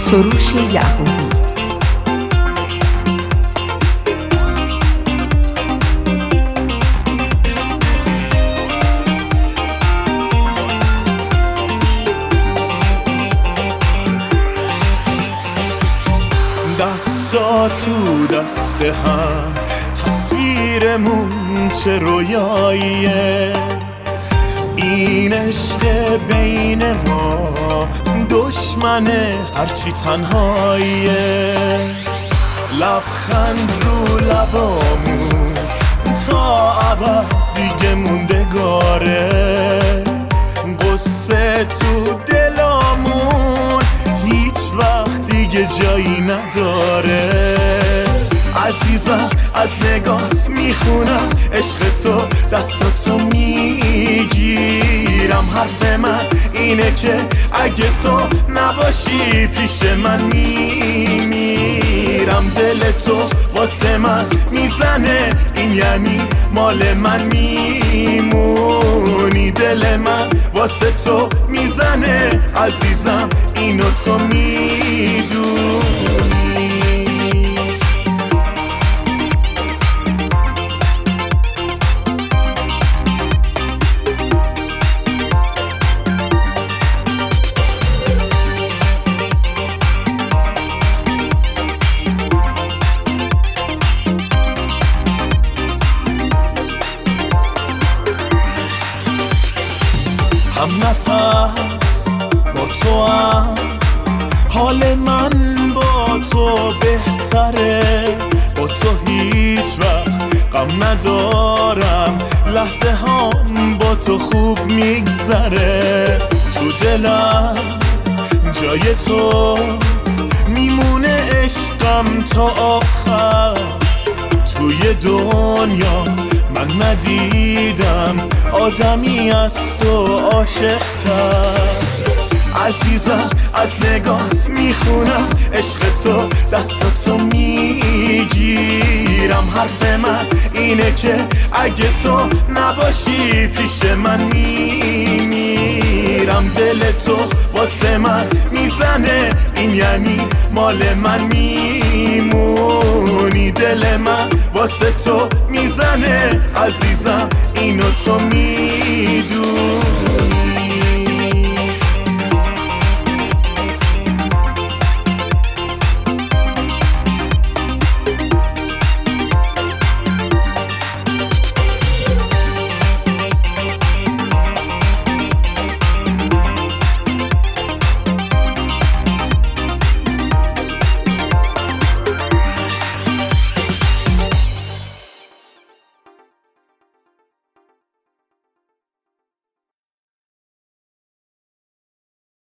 سروش یعقوبی. دستا تو دست هم تصویرمون چه رویاییه، این عشق بین ما دشمنه هرچی تنهاییه. لبخند رو لبامون تا ابد دیگه موندگاره، قصه تو دلامون هیچ وقت دیگه جایی نداره. عزیزم از نگات میخونم عشق تو، دستاتو میگیرم. حرف من اینه که اگه تو نباشی پیش من میمیرم. دل تو واسه من میزنه، این یعنی مال من میمونی. دل من واسه تو میزنه عزیزم، اینو تو میدونی. هم نفس با تو هم، حال من با تو بهتره. با تو هیچ وقت غم ندارم، لحظه هم با تو خوب میگذره. تو دلم جای تو میمونه عشقم تا آخر. توی دنیا من ندیدم آدمی از تو عاشق‌تر. عزیزم از نگات میخونم عشق تو، دستاتو میگیرم. حرف من اینه که اگه تو نباشی پیش من میمیرم. دل تو واسه من میزنه، این یعنی مال من میمونی. دل من واسه تو میزنه عزیزم، اینو تو میدونی.